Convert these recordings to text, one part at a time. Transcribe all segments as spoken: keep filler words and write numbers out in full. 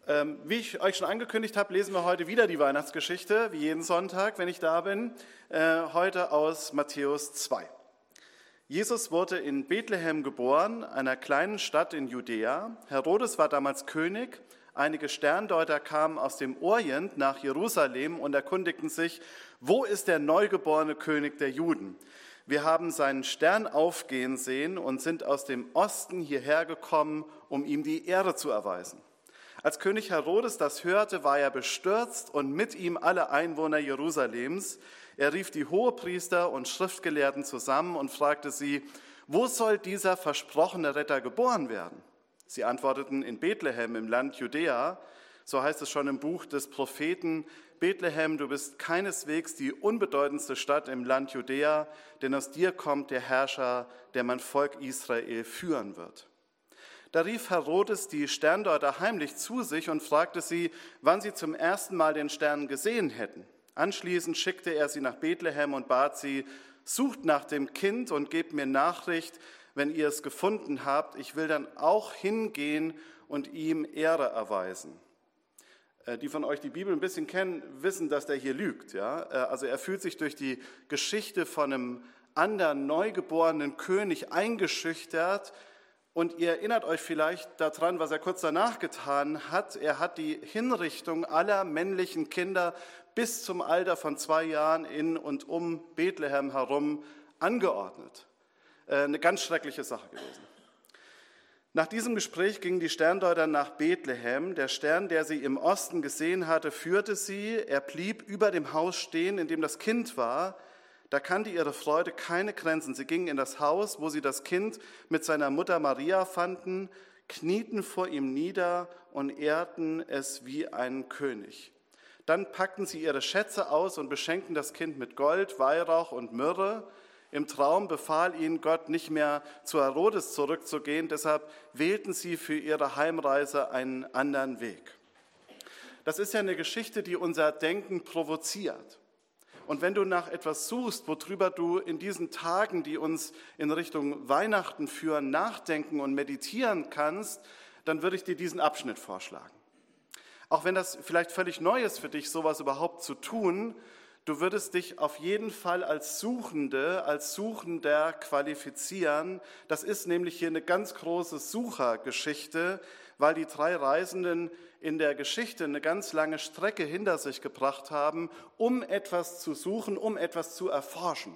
Ähm, wie ich euch schon angekündigt habe, lesen wir heute wieder die Weihnachtsgeschichte, wie jeden Sonntag, wenn ich da bin, äh, heute aus Matthäus zwei. Jesus wurde in Bethlehem geboren, einer kleinen Stadt in Judäa. Herodes war damals König. Einige Sterndeuter kamen aus dem Orient nach Jerusalem und erkundigten sich, wo ist der neugeborene König der Juden? Wir haben seinen Stern aufgehen sehen und sind aus dem Osten hierher gekommen, um ihm die Ehre zu erweisen. Als König Herodes das hörte, war er bestürzt und mit ihm alle Einwohner Jerusalems. Er rief die Hohepriester und Schriftgelehrten zusammen und fragte sie, wo soll dieser versprochene Retter geboren werden? Sie antworteten, in Bethlehem im Land Judäa. So heißt es schon im Buch des Propheten, Bethlehem, du bist keineswegs die unbedeutendste Stadt im Land Judäa, denn aus dir kommt der Herrscher, der mein Volk Israel führen wird. Da rief Herodes die Sterndeuter heimlich zu sich und fragte sie, wann sie zum ersten Mal den Stern gesehen hätten. Anschließend schickte er sie nach Bethlehem und bat sie, sucht nach dem Kind und gebt mir Nachricht, wenn ihr es gefunden habt. Ich will dann auch hingehen und ihm Ehre erweisen. Die von euch die Bibel ein bisschen kennen, wissen, dass der hier lügt. Ja? Also er fühlt sich durch die Geschichte von einem anderen neugeborenen König eingeschüchtert. Und ihr erinnert euch vielleicht daran, was er kurz danach getan hat. Er hat die Hinrichtung aller männlichen Kinder bis zum Alter von zwei Jahren in und um Bethlehem herum angeordnet. Eine ganz schreckliche Sache gewesen. Nach diesem Gespräch gingen die Sterndeuter nach Bethlehem. Der Stern, der sie im Osten gesehen hatte, führte sie. Er blieb über dem Haus stehen, in dem das Kind war. Da kannte ihre Freude keine Grenzen. Sie gingen in das Haus, wo sie das Kind mit seiner Mutter Maria fanden, knieten vor ihm nieder und ehrten es wie einen König. Dann packten sie ihre Schätze aus und beschenkten das Kind mit Gold, Weihrauch und Myrrhe. Im Traum befahl ihnen Gott, nicht mehr zu Herodes zurückzugehen, deshalb wählten sie für ihre Heimreise einen anderen Weg. Das ist ja eine Geschichte, die unser Denken provoziert. Und wenn du nach etwas suchst, worüber du in diesen Tagen, die uns in Richtung Weihnachten führen, nachdenken und meditieren kannst, dann würde ich dir diesen Abschnitt vorschlagen. Auch wenn das vielleicht völlig neu ist für dich, sowas überhaupt zu tun, du würdest dich auf jeden Fall als Suchende, als Suchender qualifizieren. Das ist nämlich hier eine ganz große Suchergeschichte, weil die drei Reisenden in der Geschichte eine ganz lange Strecke hinter sich gebracht haben, um etwas zu suchen, um etwas zu erforschen,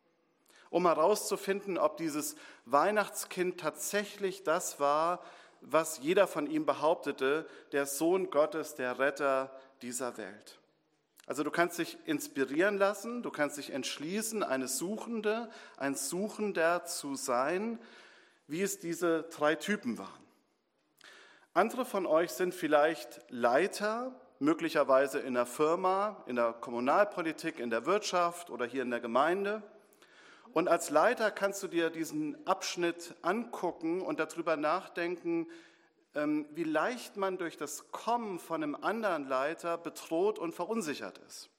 um herauszufinden, ob dieses Weihnachtskind tatsächlich das war, was jeder von ihm behauptete, der Sohn Gottes, der Retter dieser Welt. Also du kannst dich inspirieren lassen, du kannst dich entschließen, eine Suchende, ein Suchender zu sein, wie es diese drei Typen waren. Andere von euch sind vielleicht Leiter, möglicherweise in der Firma, in der Kommunalpolitik, in der Wirtschaft oder hier in der Gemeinde. Und als Leiter kannst du dir diesen Abschnitt angucken und darüber nachdenken, wie leicht man durch das Kommen von einem anderen Leiter bedroht und verunsichert ist.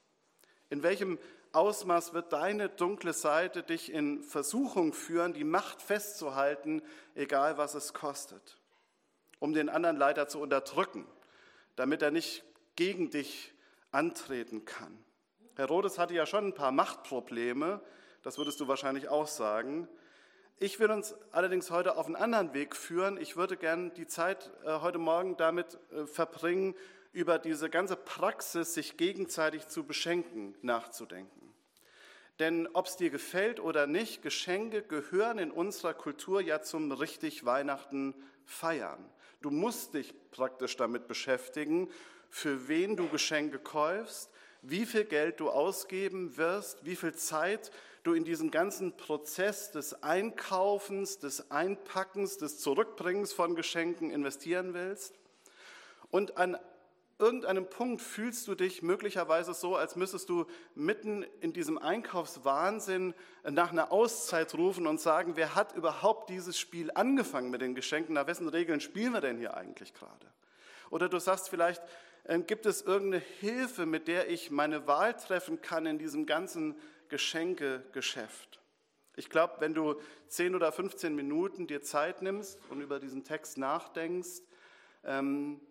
In welchem Ausmaß wird deine dunkle Seite dich in Versuchung führen, die Macht festzuhalten, egal was es kostet, um den anderen Leiter zu unterdrücken, damit er nicht gegen dich antreten kann. Herodes hatte ja schon ein paar Machtprobleme, das würdest du wahrscheinlich auch sagen. Ich will uns allerdings heute auf einen anderen Weg führen. Ich würde gern die Zeit äh, heute Morgen damit äh, verbringen, über diese ganze Praxis, sich gegenseitig zu beschenken, nachzudenken. Denn ob es dir gefällt oder nicht, Geschenke gehören in unserer Kultur ja zum richtig Weihnachten feiern. Du musst dich praktisch damit beschäftigen, für wen du Geschenke kaufst, wie viel Geld du ausgeben wirst, wie viel Zeit du in diesen ganzen Prozess des Einkaufens, des Einpackens, des Zurückbringens von Geschenken investieren willst. Und an irgendeinem Punkt fühlst du dich möglicherweise so, als müsstest du mitten in diesem Einkaufswahnsinn nach einer Auszeit rufen und sagen, wer hat überhaupt dieses Spiel angefangen mit den Geschenken? Nach wessen Regeln spielen wir denn hier eigentlich gerade? Oder du sagst vielleicht, gibt es irgendeine Hilfe, mit der ich meine Wahl treffen kann in diesem ganzen Geschenkegeschäft? Ich glaube, wenn du zehn oder fünfzehn Minuten dir Zeit nimmst und über diesen Text nachdenkst, ähm,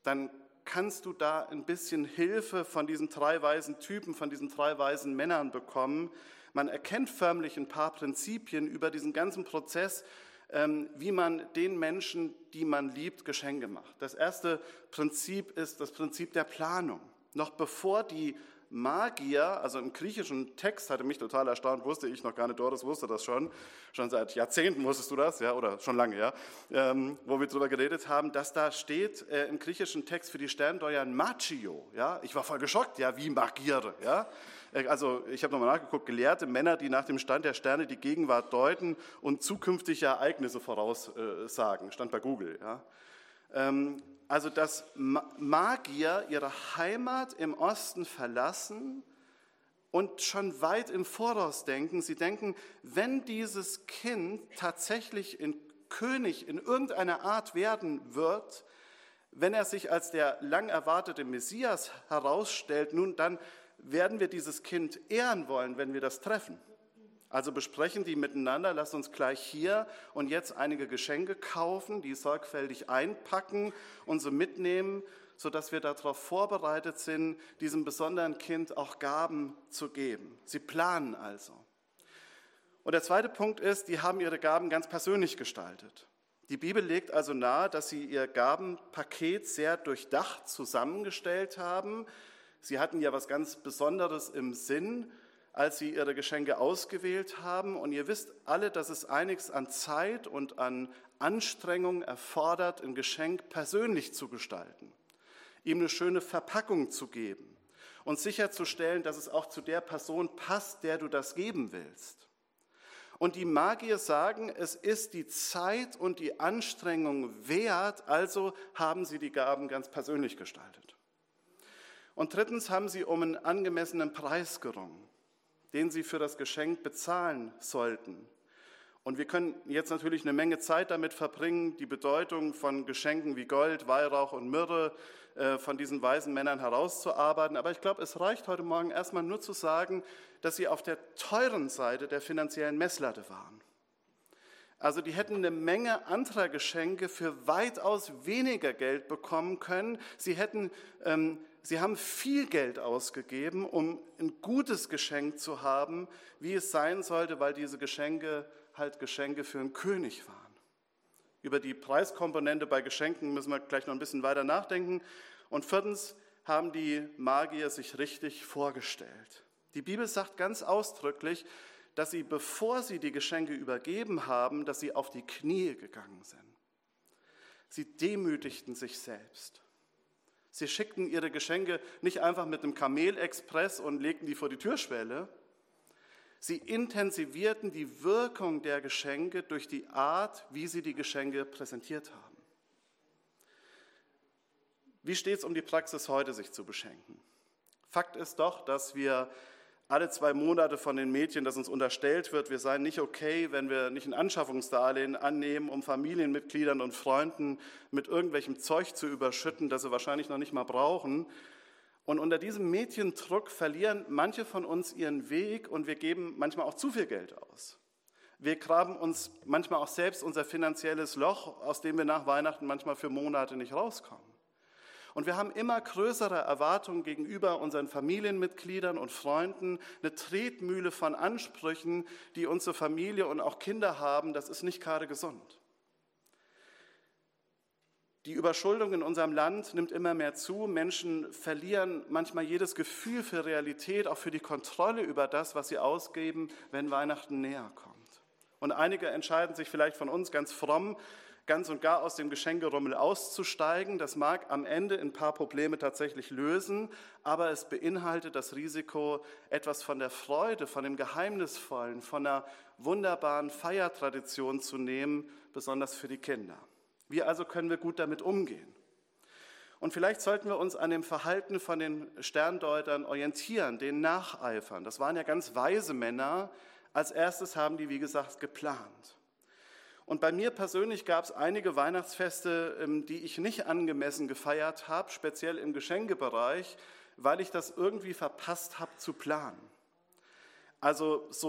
dann kannst du da ein bisschen Hilfe von diesen drei weisen Typen, von diesen drei weisen Männern bekommen. Man erkennt förmlich ein paar Prinzipien über diesen ganzen Prozess, wie man den Menschen, die man liebt, Geschenke macht. Das erste Prinzip ist das Prinzip der Planung. Noch bevor die Magier, also im griechischen Text, hatte mich total erstaunt, wusste ich noch gar nicht, Doris wusste das schon, schon seit Jahrzehnten wusstest du das, ja, oder schon lange, ja, ähm, wo wir darüber geredet haben, dass da steht äh, im griechischen Text für die Sterndeuter Magio, ja, ich war voll geschockt, ja, wie Magiere, ja, also ich habe nochmal nachgeguckt, gelehrte Männer, die nach dem Stand der Sterne die Gegenwart deuten und zukünftige Ereignisse voraussagen, stand bei Google, ja. Ähm, Also, dass Magier ihre Heimat im Osten verlassen und schon weit im Voraus denken. Sie denken, wenn dieses Kind tatsächlich ein König in irgendeiner Art werden wird, wenn er sich als der lang erwartete Messias herausstellt, nun dann werden wir dieses Kind ehren wollen, wenn wir das treffen. Also besprechen die miteinander, lasst uns gleich hier und jetzt einige Geschenke kaufen, die sorgfältig einpacken und so mitnehmen, sodass wir darauf vorbereitet sind, diesem besonderen Kind auch Gaben zu geben. Sie planen also. Und der zweite Punkt ist, die haben ihre Gaben ganz persönlich gestaltet. Die Bibel legt also nahe, dass sie ihr Gabenpaket sehr durchdacht zusammengestellt haben. Sie hatten ja was ganz Besonderes im Sinn, als sie ihre Geschenke ausgewählt haben. Und ihr wisst alle, dass es einiges an Zeit und an Anstrengung erfordert, ein Geschenk persönlich zu gestalten, ihm eine schöne Verpackung zu geben und sicherzustellen, dass es auch zu der Person passt, der du das geben willst. Und die Magier sagen, es ist die Zeit und die Anstrengung wert, also haben sie die Gaben ganz persönlich gestaltet. Und drittens haben sie um einen angemessenen Preis gerungen, den sie für das Geschenk bezahlen sollten. Und wir können jetzt natürlich eine Menge Zeit damit verbringen, die Bedeutung von Geschenken wie Gold, Weihrauch und Myrrhe äh, von diesen weisen Männern herauszuarbeiten. Aber ich glaube, es reicht heute Morgen erstmal nur zu sagen, dass sie auf der teuren Seite der finanziellen Messlatte waren. Also die hätten eine Menge anderer Geschenke für weitaus weniger Geld bekommen können. Sie hätten... Ähm, Sie haben viel Geld ausgegeben, um ein gutes Geschenk zu haben, wie es sein sollte, weil diese Geschenke halt Geschenke für einen König waren. Über die Preiskomponente bei Geschenken müssen wir gleich noch ein bisschen weiter nachdenken. Und viertens haben die Magier sich richtig vorgestellt. Die Bibel sagt ganz ausdrücklich, dass sie, bevor sie die Geschenke übergeben haben, dass sie auf die Knie gegangen sind. Sie demütigten sich selbst. Sie schickten ihre Geschenke nicht einfach mit einem Kamelexpress und legten die vor die Türschwelle. Sie intensivierten die Wirkung der Geschenke durch die Art, wie sie die Geschenke präsentiert haben. Wie steht es um die Praxis heute, sich zu beschenken? Fakt ist doch, dass wir alle zwei Monate von den Medien, dass uns unterstellt wird, wir seien nicht okay, wenn wir nicht ein Anschaffungsdarlehen annehmen, um Familienmitgliedern und Freunden mit irgendwelchem Zeug zu überschütten, das sie wahrscheinlich noch nicht mal brauchen. Und unter diesem Mediendruck verlieren manche von uns ihren Weg und wir geben manchmal auch zu viel Geld aus. Wir graben uns manchmal auch selbst unser finanzielles Loch, aus dem wir nach Weihnachten manchmal für Monate nicht rauskommen. Und wir haben immer größere Erwartungen gegenüber unseren Familienmitgliedern und Freunden, eine Tretmühle von Ansprüchen, die unsere Familie und auch Kinder haben, das ist nicht gerade gesund. Die Überschuldung in unserem Land nimmt immer mehr zu. Menschen verlieren manchmal jedes Gefühl für Realität, auch für die Kontrolle über das, was sie ausgeben, wenn Weihnachten näher kommt. Und einige entscheiden sich vielleicht von uns ganz fromm, ganz und gar aus dem Geschenkerummel auszusteigen. Das mag am Ende ein paar Probleme tatsächlich lösen, aber es beinhaltet das Risiko, etwas von der Freude, von dem Geheimnisvollen, von einer wunderbaren Feiertradition zu nehmen, besonders für die Kinder. Wie also können wir gut damit umgehen? Und vielleicht sollten wir uns an dem Verhalten von den Sterndeutern orientieren, denen nacheifern. Das waren ja ganz weise Männer. Als erstes haben die, wie gesagt, geplant. Und bei mir persönlich gab es einige Weihnachtsfeste, die ich nicht angemessen gefeiert habe, speziell im Geschenkebereich, weil ich das irgendwie verpasst habe zu planen. Also so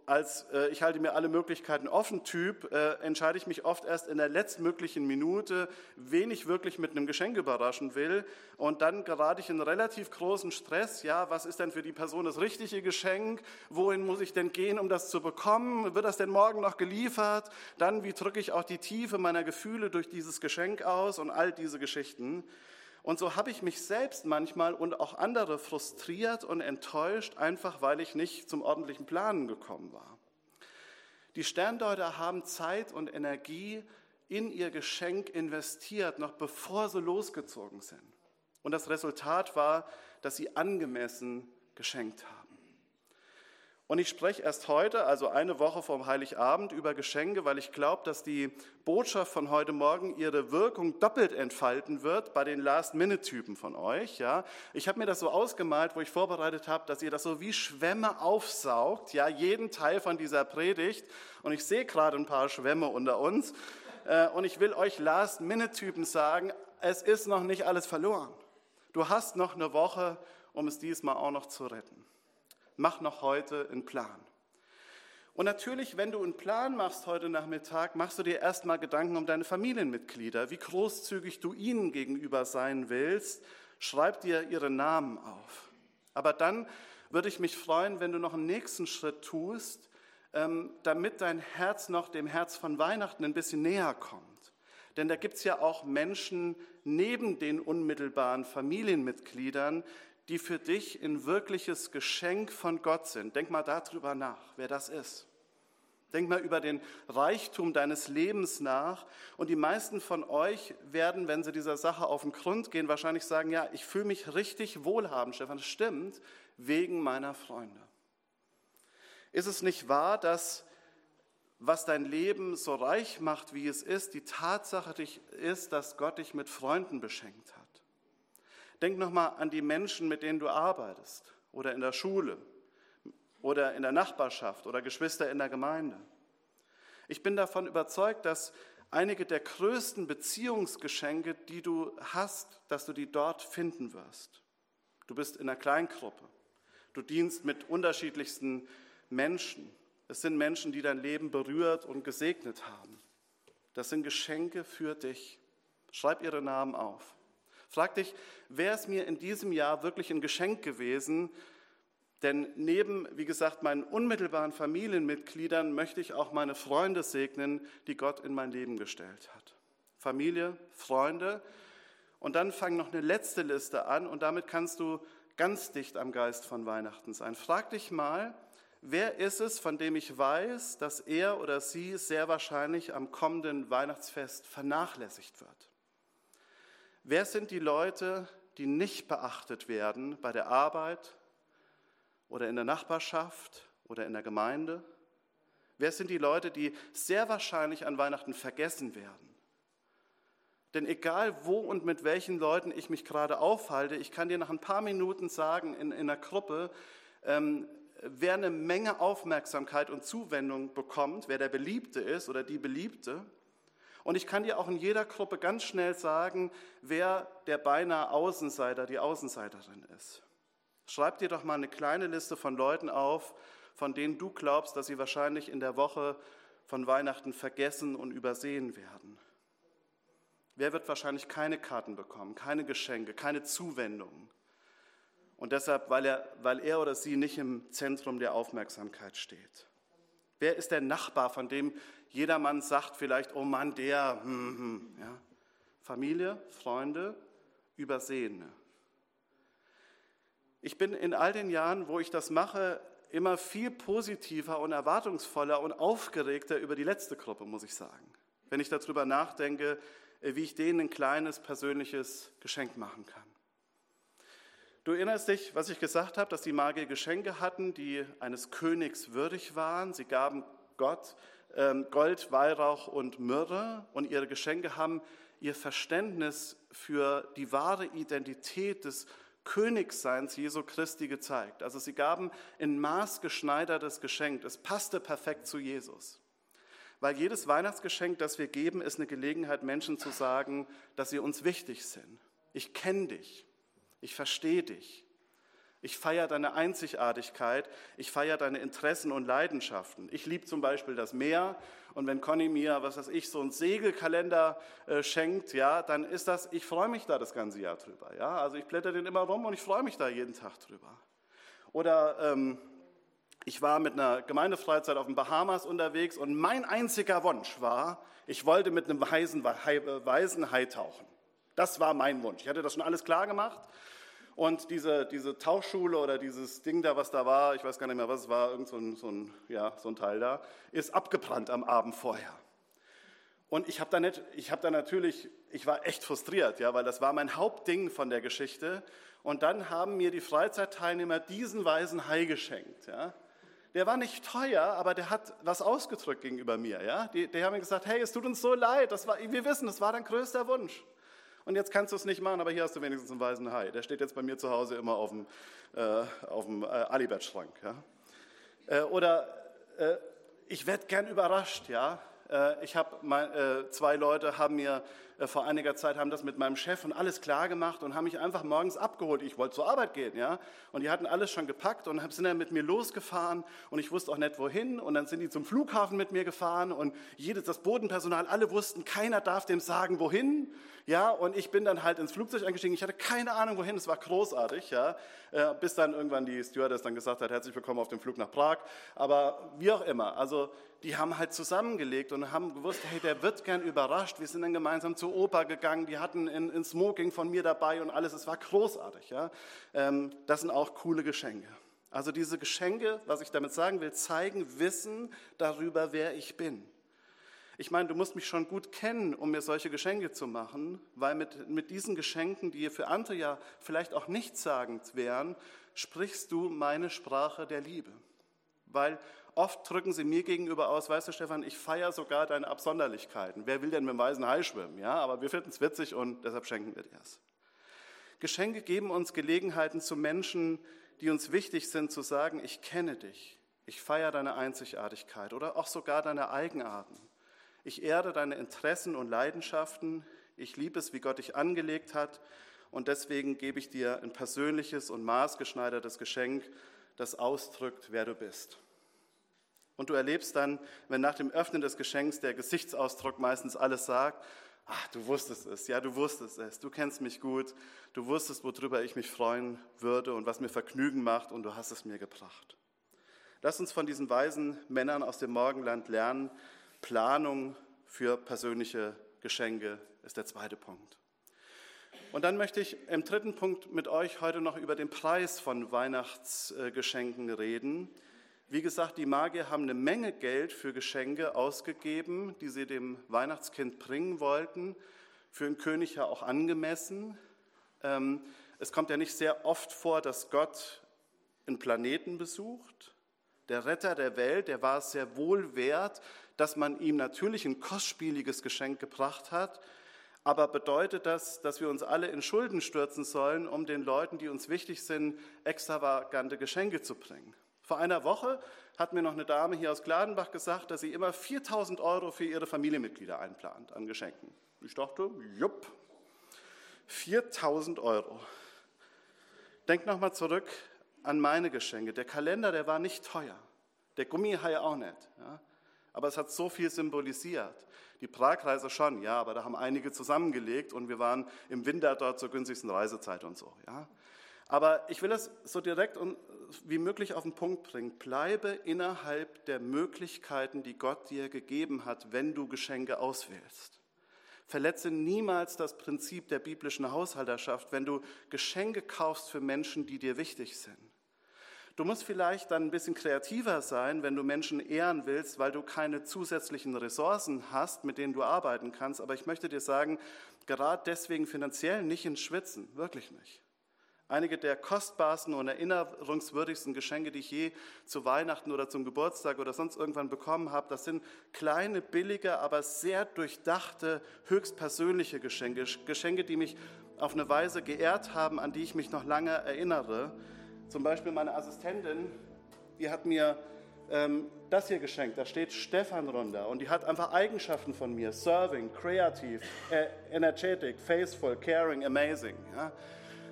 als äh, ich halte mir alle Möglichkeiten offen Typ, äh, entscheide ich mich oft erst in der letztmöglichen Minute, wen ich wirklich mit einem Geschenk überraschen will. Und dann gerate ich in relativ großen Stress. Ja, was ist denn für die Person das richtige Geschenk? Wohin muss ich denn gehen, um das zu bekommen? Wird das denn morgen noch geliefert? Dann, wie drücke ich auch die Tiefe meiner Gefühle durch dieses Geschenk aus und all diese Geschichten. Und so habe ich mich selbst manchmal und auch andere frustriert und enttäuscht, einfach weil ich nicht zum ordentlichen Planen gekommen war. Die Sterndeuter haben Zeit und Energie in ihr Geschenk investiert, noch bevor sie losgezogen sind. Und das Resultat war, dass sie angemessen geschenkt haben. Und ich spreche erst heute, also eine Woche vorm Heiligabend, über Geschenke, weil ich glaube, dass die Botschaft von heute Morgen ihre Wirkung doppelt entfalten wird bei den Last-Minute-Typen von euch. Ja. Ich habe mir das so ausgemalt, wo ich vorbereitet habe, dass ihr das so wie Schwämme aufsaugt, ja, jeden Teil von dieser Predigt. Und ich sehe gerade ein paar Schwämme unter uns. Und ich will euch Last-Minute-Typen sagen, es ist noch nicht alles verloren. Du hast noch eine Woche, um es diesmal auch noch zu retten. Mach noch heute einen Plan. Und natürlich, wenn du einen Plan machst heute Nachmittag, machst du dir erstmal Gedanken um deine Familienmitglieder, wie großzügig du ihnen gegenüber sein willst. Schreib dir ihre Namen auf. Aber dann würde ich mich freuen, wenn du noch einen nächsten Schritt tust, damit dein Herz noch dem Herz von Weihnachten ein bisschen näher kommt. Denn da gibt es ja auch Menschen neben den unmittelbaren Familienmitgliedern, die für dich ein wirkliches Geschenk von Gott sind. Denk mal darüber nach, wer das ist. Denk mal über den Reichtum deines Lebens nach. Und die meisten von euch werden, wenn sie dieser Sache auf den Grund gehen, wahrscheinlich sagen, ja, ich fühle mich richtig wohlhabend, Stefan. Das stimmt, wegen meiner Freunde. Ist es nicht wahr, dass was dein Leben so reich macht, wie es ist, die Tatsache ist, dass Gott dich mit Freunden beschenkt hat? Denk nochmal an die Menschen, mit denen du arbeitest oder in der Schule oder in der Nachbarschaft oder Geschwister in der Gemeinde. Ich bin davon überzeugt, dass einige der größten Beziehungsgeschenke, die du hast, dass du die dort finden wirst. Du bist in einer Kleingruppe. Du dienst mit unterschiedlichsten Menschen. Es sind Menschen, die dein Leben berührt und gesegnet haben. Das sind Geschenke für dich. Schreib ihre Namen auf. Frag dich, wäre es mir in diesem Jahr wirklich ein Geschenk gewesen? Denn neben, wie gesagt, meinen unmittelbaren Familienmitgliedern möchte ich auch meine Freunde segnen, die Gott in mein Leben gestellt hat. Familie, Freunde. Und dann fang noch eine letzte Liste an und damit kannst du ganz dicht am Geist von Weihnachten sein. Frag dich mal, wer ist es, von dem ich weiß, dass er oder sie sehr wahrscheinlich am kommenden Weihnachtsfest vernachlässigt wird? Wer sind die Leute, die nicht beachtet werden bei der Arbeit oder in der Nachbarschaft oder in der Gemeinde? Wer sind die Leute, die sehr wahrscheinlich an Weihnachten vergessen werden? Denn egal wo und mit welchen Leuten ich mich gerade aufhalte, ich kann dir nach ein paar Minuten sagen in, in einer Gruppe, ähm, wer eine Menge Aufmerksamkeit und Zuwendung bekommt, wer der Beliebte ist oder die Beliebte. Und ich kann dir auch in jeder Gruppe ganz schnell sagen, wer der beinahe Außenseiter, die Außenseiterin ist. Schreib dir doch mal eine kleine Liste von Leuten auf, von denen du glaubst, dass sie wahrscheinlich in der Woche von Weihnachten vergessen und übersehen werden. Wer wird wahrscheinlich keine Karten bekommen, keine Geschenke, keine Zuwendungen? Und deshalb, weil er, weil er oder sie nicht im Zentrum der Aufmerksamkeit steht. Wer ist der Nachbar, von dem jedermann sagt vielleicht, oh Mann, der, hm, hm, ja. Familie, Freunde, Übersehene. Ich bin in all den Jahren, wo ich das mache, immer viel positiver und erwartungsvoller und aufgeregter über die letzte Gruppe, muss ich sagen. Wenn ich darüber nachdenke, wie ich denen ein kleines persönliches Geschenk machen kann. Du erinnerst dich, was ich gesagt habe, dass die Magier Geschenke hatten, die eines Königs würdig waren. Sie gaben Gott ähm, Gold, Weihrauch und Myrrhe und ihre Geschenke haben ihr Verständnis für die wahre Identität des Königsseins Jesu Christi gezeigt. Also sie gaben ein maßgeschneidertes Geschenk. Es passte perfekt zu Jesus. Weil jedes Weihnachtsgeschenk, das wir geben, ist eine Gelegenheit, Menschen zu sagen, dass sie uns wichtig sind. Ich kenne dich. Ich verstehe dich. Ich feiere deine Einzigartigkeit, ich feiere deine Interessen und Leidenschaften. Ich liebe zum Beispiel das Meer und wenn Conny mir, was weiß ich, so einen Segelkalender äh, schenkt, ja, dann ist das, ich freue mich da das ganze Jahr drüber. Ja? Also ich blätter den immer rum und ich freue mich da jeden Tag drüber. Oder ähm, ich war mit einer Gemeindefreizeit auf den Bahamas unterwegs und mein einziger Wunsch war, ich wollte mit einem weißen, weißen Hai tauchen. Das war mein Wunsch. Ich hatte das schon alles klar gemacht. Und diese, diese Tauchschule oder dieses Ding da, was da war, ich weiß gar nicht mehr, was es war, irgend so ein, so ein, ja, so ein Teil da, ist abgebrannt am Abend vorher. Und ich habe da nicht, ich habe da natürlich, ich war echt frustriert, ja, weil das war mein Hauptding von der Geschichte. Und dann haben mir die Freizeitteilnehmer diesen weißen Hai geschenkt, ja. Der war nicht teuer, aber der hat was ausgedrückt gegenüber mir, ja. Die, die haben mir gesagt, hey, es tut uns so leid, das war, wir wissen, das war dein größter Wunsch. Und jetzt kannst du es nicht machen, aber hier hast du wenigstens einen weißen Hai. Der steht jetzt bei mir zu Hause immer auf dem, äh, auf dem äh, Alibert-Schrank. Ja? Äh, oder äh, ich werde gern überrascht. Ja? Äh, ich habe äh, zwei Leute haben mir äh, vor einiger Zeit haben das mit meinem Chef und alles klar gemacht und haben mich einfach morgens abgeholt. Ich wollte zur Arbeit gehen, ja, und die hatten alles schon gepackt und sind dann mit mir losgefahren und ich wusste auch nicht wohin. Und dann sind die zum Flughafen mit mir gefahren und jedes das Bodenpersonal, alle wussten, keiner darf dem sagen wohin. Ja, und ich bin dann halt ins Flugzeug eingestiegen. Ich hatte keine Ahnung, wohin. Es war großartig, ja, äh, bis dann irgendwann die Stewardess dann gesagt hat, herzlich willkommen auf dem Flug nach Prag. Aber wie auch immer, also die haben halt zusammengelegt und haben gewusst, hey, der wird gern überrascht. Wir sind dann gemeinsam zur Oper gegangen. Die hatten ein, ein Smoking von mir dabei und alles. Es war großartig, ja. Ähm, das sind auch coole Geschenke. Also diese Geschenke, was ich damit sagen will, zeigen Wissen darüber, wer ich bin. Ich meine, du musst mich schon gut kennen, um mir solche Geschenke zu machen, weil mit, mit diesen Geschenken, die für andere ja vielleicht auch nichtssagend wären, sprichst du meine Sprache der Liebe. Weil oft drücken sie mir gegenüber aus, weißt du, Stefan, ich feiere sogar deine Absonderlichkeiten. Wer will denn mit dem weißen Hai schwimmen? Ja, aber wir finden es witzig und deshalb schenken wir dir es. Geschenke geben uns Gelegenheiten zu Menschen, die uns wichtig sind, zu sagen, ich kenne dich, ich feiere deine Einzigartigkeit oder auch sogar deine Eigenarten. Ich ehre deine Interessen und Leidenschaften. Ich liebe es, wie Gott dich angelegt hat. Und deswegen gebe ich dir ein persönliches und maßgeschneidertes Geschenk, das ausdrückt, wer du bist. Und du erlebst dann, wenn nach dem Öffnen des Geschenks der Gesichtsausdruck meistens alles sagt, ach, du wusstest es, ja, du wusstest es, du kennst mich gut, du wusstest, worüber ich mich freuen würde und was mir Vergnügen macht und du hast es mir gebracht. Lass uns von diesen weisen Männern aus dem Morgenland lernen. Planung für persönliche Geschenke ist der zweite Punkt. Und dann möchte ich im dritten Punkt mit euch heute noch über den Preis von Weihnachtsgeschenken reden. Wie gesagt, die Magier haben eine Menge Geld für Geschenke ausgegeben, die sie dem Weihnachtskind bringen wollten. Für einen König ja auch angemessen. Es kommt ja nicht sehr oft vor, dass Gott einen Planeten besucht. Der Retter der Welt, der war es sehr wohl wert, dass man ihm natürlich ein kostspieliges Geschenk gebracht hat. Aber bedeutet das, dass wir uns alle in Schulden stürzen sollen, um den Leuten, die uns wichtig sind, extravagante Geschenke zu bringen? Vor einer Woche hat mir noch eine Dame hier aus Gladenbach gesagt, dass sie immer viertausend Euro für ihre Familienmitglieder einplant an Geschenken. Ich dachte, jupp, viertausend Euro. Denk nochmal zurück an meine Geschenke. Der Kalender, der war nicht teuer. Der Gummihai auch nicht. Ja? Aber es hat so viel symbolisiert. Die Pragreise schon, ja, aber da haben einige zusammengelegt und wir waren im Winter dort zur günstigsten Reisezeit und so. Ja? Aber ich will es so direkt und wie möglich auf den Punkt bringen. Bleibe innerhalb der Möglichkeiten, die Gott dir gegeben hat, wenn du Geschenke auswählst. Verletze niemals das Prinzip der biblischen Haushalterschaft, wenn du Geschenke kaufst für Menschen, die dir wichtig sind. Du musst vielleicht dann ein bisschen kreativer sein, wenn du Menschen ehren willst, weil du keine zusätzlichen Ressourcen hast, mit denen du arbeiten kannst. Aber ich möchte dir sagen, gerade deswegen finanziell nicht ins Schwitzen, wirklich nicht. Einige der kostbarsten und erinnerungswürdigsten Geschenke, die ich je zu Weihnachten oder zum Geburtstag oder sonst irgendwann bekommen habe, das sind kleine, billige, aber sehr durchdachte, höchstpersönliche Geschenke. Geschenke, die mich auf eine Weise geehrt haben, an die ich mich noch lange erinnere. Zum Beispiel meine Assistentin, die hat mir ähm, das hier geschenkt, da steht Stefan runter und die hat einfach Eigenschaften von mir, serving, kreativ, äh, energetic, faithful, caring, amazing. Ja?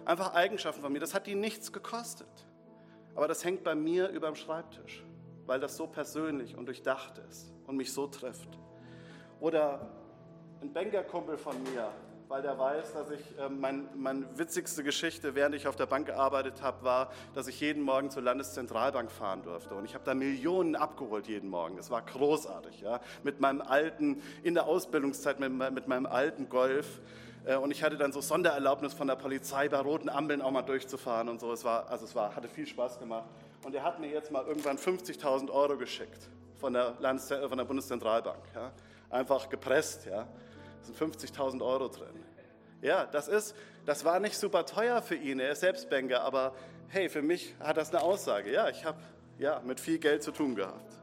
Einfach Eigenschaften von mir. Das hat die nichts gekostet. Aber das hängt bei mir über dem Schreibtisch, weil das so persönlich und durchdacht ist und mich so trifft. Oder ein Bankerkumpel von mir, weil der weiß, dass ich, äh, mein, meine witzigste Geschichte, während ich auf der Bank gearbeitet habe, war, dass ich jeden Morgen zur Landeszentralbank fahren durfte. Und ich habe da Millionen abgeholt jeden Morgen. Das war großartig, ja? Mit meinem alten, in der Ausbildungszeit mit, mit meinem alten Golf. Äh, und ich hatte dann so Sondererlaubnis von der Polizei, bei roten Ampeln auch mal durchzufahren und so. Es war, also es war, hatte viel Spaß gemacht. Und er hat mir jetzt mal irgendwann fünfzigtausend Euro geschickt von der, Landes- von der Bundeszentralbank. Ja? Einfach gepresst, ja. Da sind fünfzigtausend Euro drin. Ja, das ist, das war nicht super teuer für ihn, er ist selbst Banker, aber hey, für mich hat das eine Aussage. Ja, ich habe ja, mit viel Geld zu tun gehabt.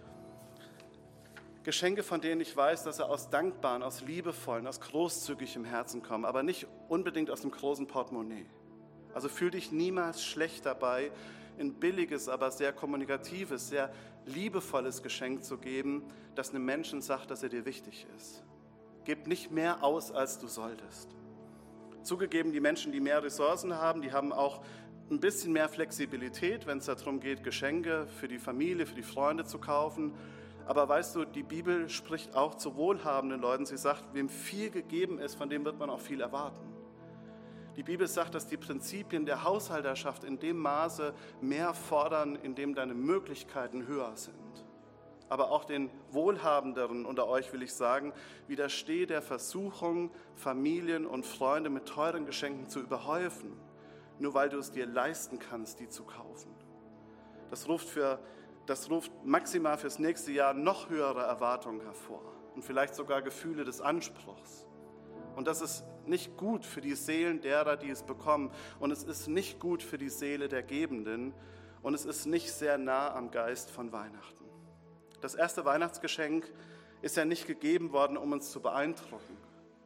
Geschenke, von denen ich weiß, dass sie aus dankbaren, aus liebevollen, aus großzügigem Herzen kommen, aber nicht unbedingt aus dem großen Portemonnaie. Also fühl dich niemals schlecht dabei, ein billiges, aber sehr kommunikatives, sehr liebevolles Geschenk zu geben, das einem Menschen sagt, dass er dir wichtig ist. Gib nicht mehr aus, als du solltest. Zugegeben, die Menschen, die mehr Ressourcen haben, die haben auch ein bisschen mehr Flexibilität, wenn es darum geht, Geschenke für die Familie, für die Freunde zu kaufen. Aber weißt du, die Bibel spricht auch zu wohlhabenden Leuten. Sie sagt, wem viel gegeben ist, von dem wird man auch viel erwarten. Die Bibel sagt, dass die Prinzipien der Haushalterschaft in dem Maße mehr fordern, in dem deine Möglichkeiten höher sind. Aber auch den Wohlhabenderen unter euch will ich sagen, widerstehe der Versuchung, Familien und Freunde mit teuren Geschenken zu überhäufen, nur weil du es dir leisten kannst, die zu kaufen. Das ruft, für, das ruft maximal fürs nächste Jahr noch höhere Erwartungen hervor und vielleicht sogar Gefühle des Anspruchs. Und das ist nicht gut für die Seelen derer, die es bekommen. Und es ist nicht gut für die Seele der Gebenden. Und es ist nicht sehr nah am Geist von Weihnachten. Das erste Weihnachtsgeschenk ist ja nicht gegeben worden, um uns zu beeindrucken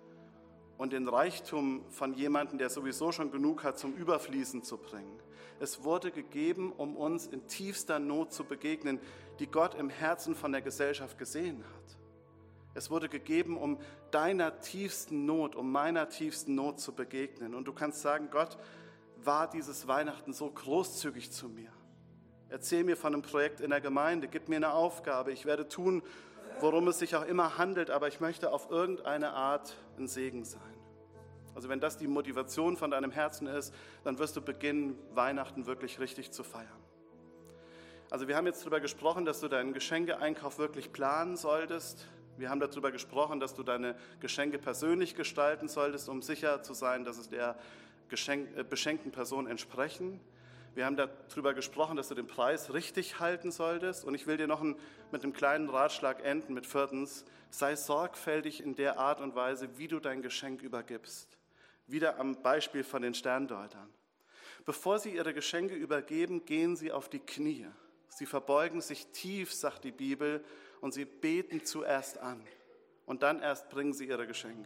und den Reichtum von jemandem, der sowieso schon genug hat, zum Überfließen zu bringen. Es wurde gegeben, um uns in tiefster Not zu begegnen, die Gott im Herzen von der Gesellschaft gesehen hat. Es wurde gegeben, um deiner tiefsten Not, um meiner tiefsten Not zu begegnen. Und du kannst sagen, Gott war dieses Weihnachten so großzügig zu mir. Erzähl mir von einem Projekt in der Gemeinde, gib mir eine Aufgabe. Ich werde tun, worum es sich auch immer handelt, aber ich möchte auf irgendeine Art ein Segen sein. Also wenn das die Motivation von deinem Herzen ist, dann wirst du beginnen, Weihnachten wirklich richtig zu feiern. Also wir haben jetzt darüber gesprochen, dass du deinen Geschenkeeinkauf wirklich planen solltest. Wir haben darüber gesprochen, dass du deine Geschenke persönlich gestalten solltest, um sicher zu sein, dass es der Geschenk, äh, beschenkten Person entsprechen. Wir haben darüber gesprochen, dass du den Preis richtig halten solltest. Und ich will dir noch ein, mit einem kleinen Ratschlag enden, mit viertens, sei sorgfältig in der Art und Weise, wie du dein Geschenk übergibst. Wieder am Beispiel von den Sterndeutern. Bevor sie ihre Geschenke übergeben, gehen sie auf die Knie. Sie verbeugen sich tief, sagt die Bibel, und sie beten zuerst an. Und dann erst bringen sie ihre Geschenke.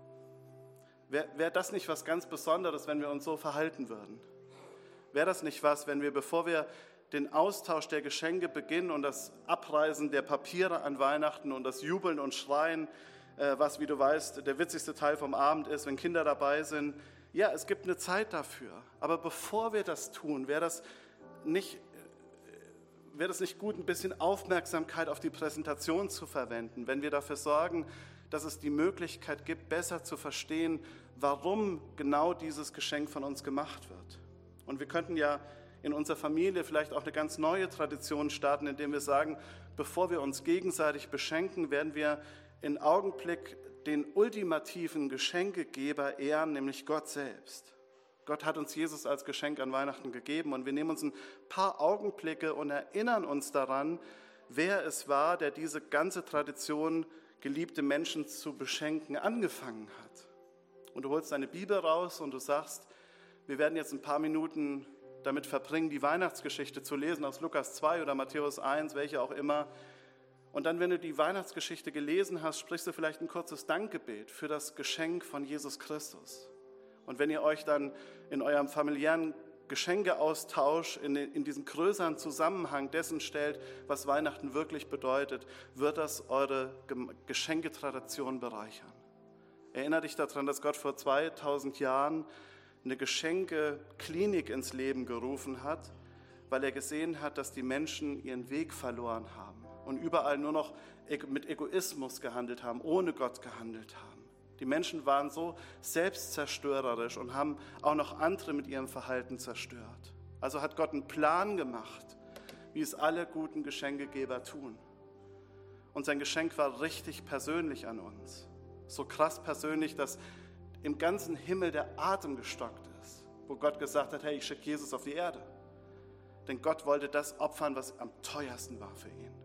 Wäre wär das nicht was ganz Besonderes, wenn wir uns so verhalten würden? Wäre das nicht was, wenn wir, bevor wir den Austausch der Geschenke beginnen und das Abreißen der Papiere an Weihnachten und das Jubeln und Schreien, was, wie du weißt, der witzigste Teil vom Abend ist, wenn Kinder dabei sind, ja, es gibt eine Zeit dafür. Aber bevor wir das tun, wäre das nicht, wäre das nicht gut, ein bisschen Aufmerksamkeit auf die Präsentation zu verwenden, wenn wir dafür sorgen, dass es die Möglichkeit gibt, besser zu verstehen, warum genau dieses Geschenk von uns gemacht wird. Und wir könnten ja in unserer Familie vielleicht auch eine ganz neue Tradition starten, indem wir sagen, bevor wir uns gegenseitig beschenken, werden wir im Augenblick den ultimativen Geschenkegeber ehren, nämlich Gott selbst. Gott hat uns Jesus als Geschenk an Weihnachten gegeben und wir nehmen uns ein paar Augenblicke und erinnern uns daran, wer es war, der diese ganze Tradition, geliebte Menschen zu beschenken, angefangen hat. Und du holst deine Bibel raus und du sagst, wir werden jetzt ein paar Minuten damit verbringen, die Weihnachtsgeschichte zu lesen aus Lukas zwei oder Matthäus eins, welche auch immer. Und dann, wenn du die Weihnachtsgeschichte gelesen hast, sprichst du vielleicht ein kurzes Dankgebet für das Geschenk von Jesus Christus. Und wenn ihr euch dann in eurem familiären Geschenkeaustausch in, in diesen größeren Zusammenhang dessen stellt, was Weihnachten wirklich bedeutet, wird das eure Geschenketradition bereichern. Erinnere dich daran, dass Gott vor zweitausend Jahren eine Geschenkeklinik ins Leben gerufen hat, weil er gesehen hat, dass die Menschen ihren Weg verloren haben und überall nur noch mit Egoismus gehandelt haben, ohne Gott gehandelt haben. Die Menschen waren so selbstzerstörerisch und haben auch noch andere mit ihrem Verhalten zerstört. Also hat Gott einen Plan gemacht, wie es alle guten Geschenkegeber tun. Und sein Geschenk war richtig persönlich an uns. So krass persönlich, dass im ganzen Himmel der Atem gestockt ist, wo Gott gesagt hat, hey, ich schicke Jesus auf die Erde. Denn Gott wollte das opfern, was am teuersten war für ihn.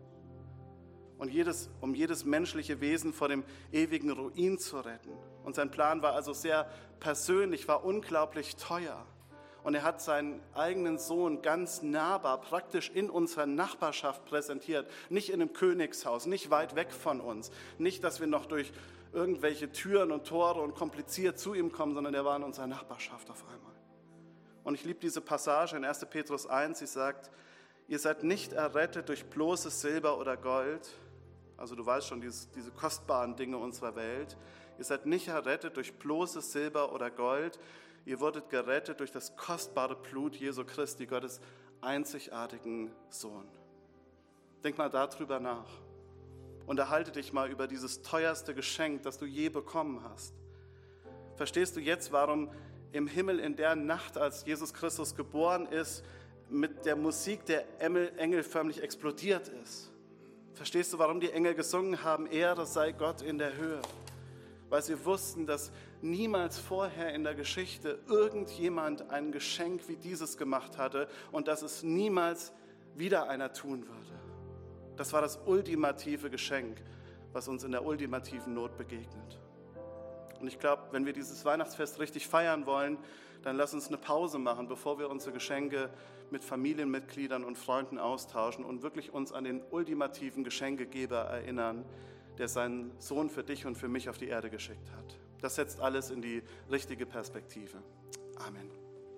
Und jedes, um jedes menschliche Wesen vor dem ewigen Ruin zu retten. Und sein Plan war also sehr persönlich, war unglaublich teuer. Und er hat seinen eigenen Sohn ganz nahbar, praktisch in unserer Nachbarschaft präsentiert. Nicht in einem Königshaus, nicht weit weg von uns. Nicht, dass wir noch durch irgendwelche Türen und Tore und kompliziert zu ihm kommen, sondern er war in unserer Nachbarschaft auf einmal. Und ich liebe diese Passage in erster Petrus eins, sie sagt, ihr seid nicht errettet durch bloßes Silber oder Gold, also du weißt schon, diese, diese kostbaren Dinge unserer Welt, ihr seid nicht errettet durch bloßes Silber oder Gold, ihr wurdet gerettet durch das kostbare Blut Jesu Christi, Gottes einzigartigen Sohn. Denk mal darüber nach. Unterhalte dich mal über dieses teuerste Geschenk, das du je bekommen hast. Verstehst du jetzt, warum im Himmel in der Nacht, als Jesus Christus geboren ist, mit der Musik der Engel förmlich explodiert ist? Verstehst du, warum die Engel gesungen haben, Ehre sei Gott in der Höhe? Weil sie wussten, dass niemals vorher in der Geschichte irgendjemand ein Geschenk wie dieses gemacht hatte und dass es niemals wieder einer tun würde. Das war das ultimative Geschenk, was uns in der ultimativen Not begegnet. Und ich glaube, wenn wir dieses Weihnachtsfest richtig feiern wollen, dann lass uns eine Pause machen, bevor wir unsere Geschenke mit Familienmitgliedern und Freunden austauschen und wirklich uns an den ultimativen Geschenkegeber erinnern, der seinen Sohn für dich und für mich auf die Erde geschickt hat. Das setzt alles in die richtige Perspektive. Amen.